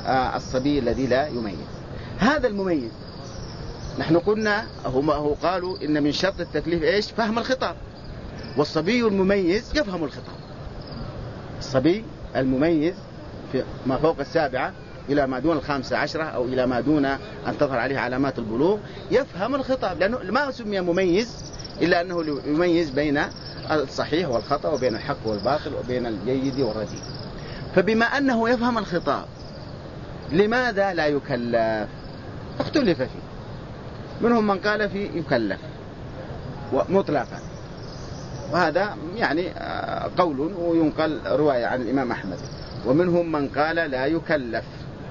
الصبي الذي لا يميز. هذا المميز نحن قلنا هو قالوا إن من شرط التكليف إيش؟ فهم الخطاب، والصبي المميز يفهم الخطاب. الصبي المميز في ما فوق 7 إلى ما دون 15 أو إلى ما دون أن تظهر عليه علامات البلوغ يفهم الخطاب، لأنه ما سمي مميز إلا أنه يميز بين الصحيح والخطأ وبين الحق والباطل وبين الجيد والرديء. فبما أنه يفهم الخطاب لماذا لا يكلف؟ اختلف فيه، منهم من قال فيه يكلف مطلقا، وهذا يعني قول وينقل رواية عن الإمام أحمد، ومنهم من قال لا يكلف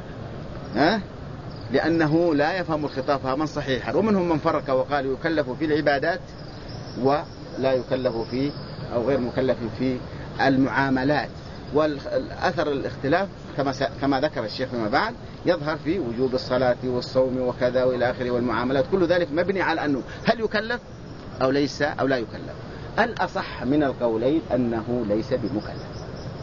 لأنه لا يفهم الخطاب فهما صحيحا، ومنهم من فرق وقال يكلف في العبادات ولا يكلف في أو غير مكلف في المعاملات. والأثر الاختلاف كما ذكر الشيخ فيما بعد يظهر في وجوب الصلاة والصوم وكذا وإلى آخره والمعاملات، كل ذلك مبني على أنه هل يكلف أو ليس أو لا يكلف. الأصح من القولين أنه ليس بمكلف.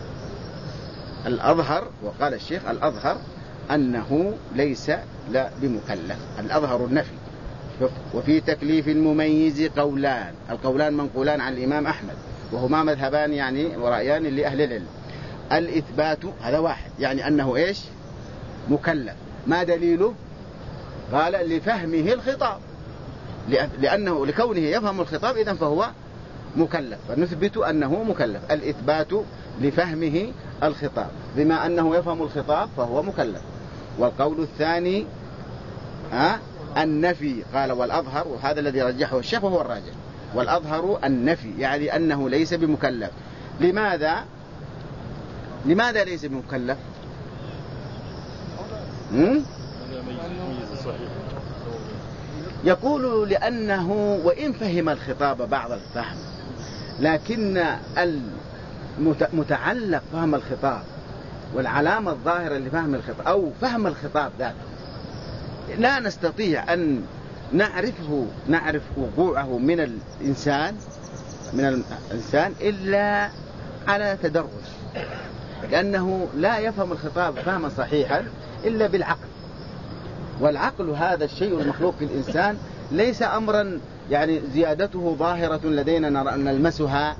الأظهر وقال الشيخ الأظهر أنه ليس لا بمكلف، الأظهر النفي. وفي تكليف المميز قولان، القولان منقولان عن الإمام أحمد وهما مذهبان يعني ورأيان لأهل العلم. الإثبات هذا واحد، يعني أنه إيش؟ مكلف. ما دليله؟ قال لفهمه الخطاب، لأنه لكونه يفهم الخطاب إذن فهو مكلف، فنثبت أنه مكلف. الإثبات لفهمه الخطاب، بما أنه يفهم الخطاب فهو مكلف. والقول الثاني النفي، قال والأظهر، وهذا الذي رجحه الشيخ وهو الراجح، والأظهر النفي، يعني أنه ليس بمكلف. لماذا ليس بمكلف؟ يقول لأنه وإن فهم الخطاب بعض الفهم، لكن المتعلق فهم الخطاب والعلامة الظاهرة لفهم الخطاب أو فهم الخطاب ذاته لا نستطيع أن نعرف وقوعه من الإنسان إلا على تدرج، لأنه لا يفهم الخطاب فهما صحيحا إلا بالعقل. والعقل هذا الشيء المخلوق في الإنسان ليس أمرا يعني زيادته ظاهرة لدينا نلمسها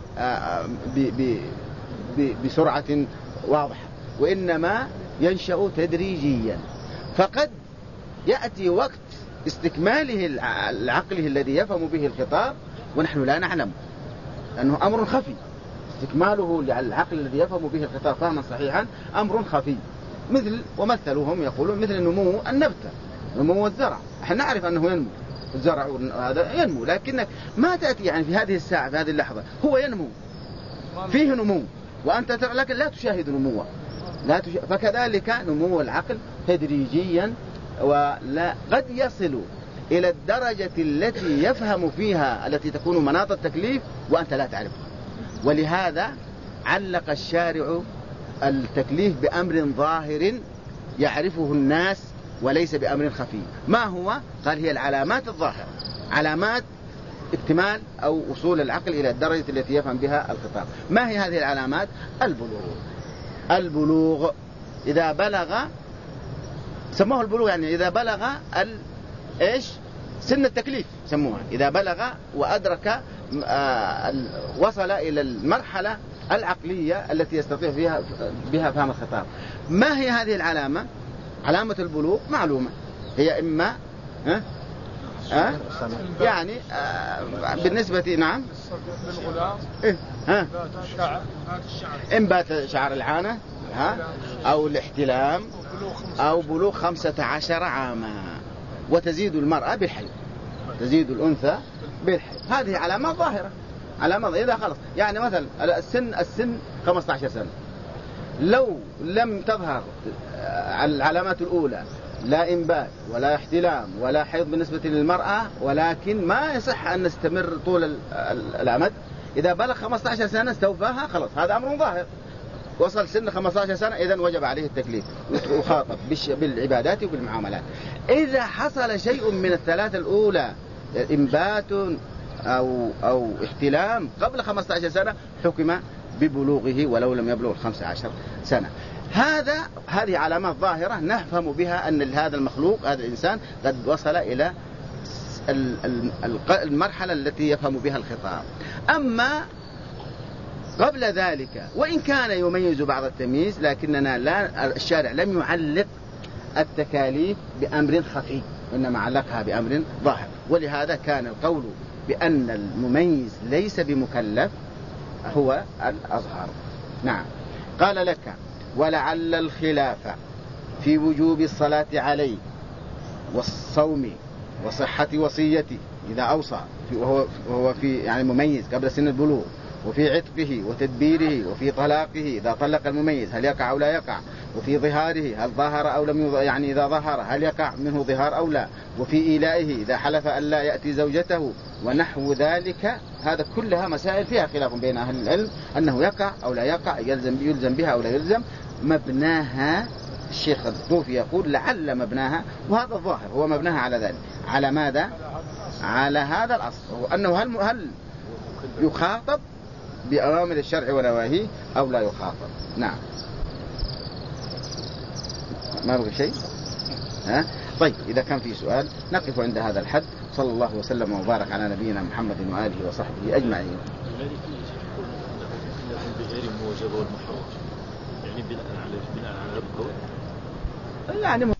بسرعة واضحة، وإنما ينشأ تدريجيا. فقد يأتي وقت استكماله العقله الذي يفهم به الخطاب ونحن لا نعلم، لأنه أمر خفي. استكماله للعقل الذي يفهم به الخطاب فهما صحيحا أمر خفي، ومثلهم يقولون مثل نمو النبتة، نمو الزرع. احنا نعرف أنه ينمو الزرع، هذا ينمو، لكنك ما تأتي يعني في هذه الساعة في هذه اللحظة هو ينمو فيه نمو وأنت ترى لكن لا تشاهد نموه، فكذلك نمو العقل تدريجيا، ولا قد يصل إلى الدرجة التي يفهم فيها التي تكون مناط التكليف وأنت لا تعرفها. ولهذا علق الشارع التكليف بأمر ظاهر يعرفه الناس وليس بأمر خفي. ما هو؟ قال هي العلامات الظاهرة، علامات اكتمال أو وصول العقل إلى الدرجة التي يفهم بها الخطاب. ما هي هذه العلامات؟ البلوغ إذا بلغ، سموه البلوغ يعني إذا بلغ إيش؟ سن التكليف سموها، إذا بلغ وأدرك وصل إلى المرحلة العقلية التي يستطيع بها فهم الخطاب. ما هي هذه العلامة؟ علامة البلوغ معلومة، هي إما يعني بالنسبة نعم إنبات شعر العانة أو الاحتلام أو بلوغ 15 عاما، وتزيد المرأة بالحيض، تزيد الأنثى بالحيض. هذه علامة ظاهرة، علامة إذا خلص يعني مثلا السن 15 سنة، لو لم تظهر العلامات الأولى لا إنبات ولا احتلام ولا حيض بالنسبة للمرأة، ولكن ما يصح أن نستمر طول الأمد، إذا بلغ 15 سنة استوفاها خلاص هذا أمر ظاهر، وصل سن 15 سنة إذن وجب عليه التكليف وخاطب بالعبادات وبالمعاملات. إذا حصل شيء من الثلاثة الأولى إنبات أو احتلام قبل 15 سنة حكم ببلوغه ولو لم يبلغ 15 سنة. هذه علامات ظاهرة نفهم بها أن هذا المخلوق، هذا الإنسان قد وصل إلى المرحلة التي يفهم بها الخطاب. أما قبل ذلك وإن كان يميز بعض التمييز، لكننا الشارع لم يعلق التكاليف بأمر خفي، إنما علقها بأمر ظاهر. ولهذا كان القول بأن المميز ليس بمكلف هو الأظهر. نعم. قال لك: ولعل الخلاف في وجوب الصلاة عليه والصوم وصحة وصيته إذا أوصى، وهو في يعني مميز قبل سن البلوغ، وفي عتقه وتدبيره، وفي طلاقه إذا طلق المميز هل يقع أو لا يقع، وفي ظهاره هل ظهر أو لم يعني إذا ظهر هل يقع منه ظهار أو لا، وفي إيلائه إذا حلف أن لا يأتي زوجته ونحو ذلك. هذا كلها مسائل فيها خلاف بين أهل العلم أنه يقع أو لا يقع، يلزم بها أو لا يلزم. مبناها الشيخ الطوفي يقول لعل مبناها، وهذا الظاهر هو مبناها على ذلك. على ماذا؟ على هذا الأصل، أنه هل يخاطب بأوامر الشرع ونواهيه أو لا يخاطب. نعم. ما بقى شيء؟ طيب، إذا كان في سؤال نقف عند هذا الحد. صلى الله وسلم وبارك على نبينا محمد وآله وصحبه أجمعين. يعني بناء على القول يعني